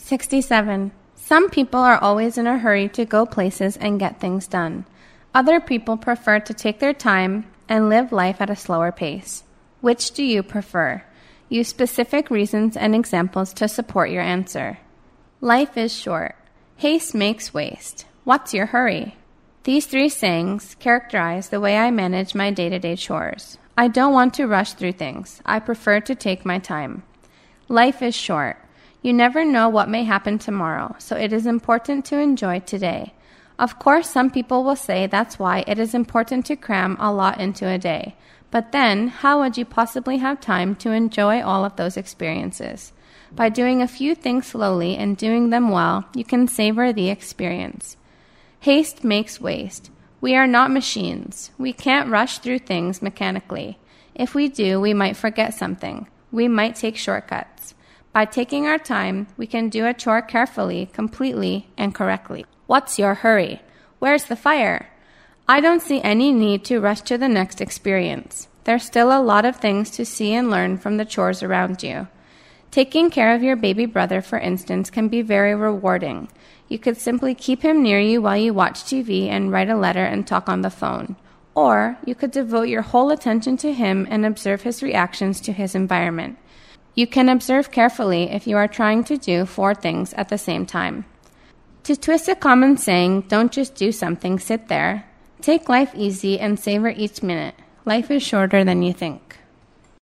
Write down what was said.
67. Some people are always in a hurry to go places and get things done. Other people prefer to take their time and live life at a slower pace. Which do you prefer? Use specific reasons and examples to support your answer. Life is short. Haste makes waste. What's your hurry? These three sayings characterize the way I manage my day-to-day chores. I don't want to rush through things. I prefer to take my time. Life is short. You never know what may happen tomorrow, so it is important to enjoy today. Of course, some people will say that's why it is important to cram a lot into a day. But then, how would you possibly have time to enjoy all of those experiences? By doing a few things slowly and doing them well, you can savor the experience. Haste makes waste. We are not machines. We can't rush through things mechanically. If we do, we might forget something. We might take shortcuts. By taking our time, we can do a chore carefully, completely, and correctly. What's your hurry? Where's the fire? I don't see any need to rush to the next experience. There's still a lot of things to see and learn from the chores around you. Taking care of your baby brother, for instance, can be very rewarding. You could simply keep him near you while you watch TV and write a letter and talk on the phone. Or you could devote your whole attention to him and observe his reactions to his environment. You can observe carefully if you are trying to do 4 things at the same time. To twist a common saying, don't just do something, sit there. Take life easy and savor each minute. Life is shorter than you think.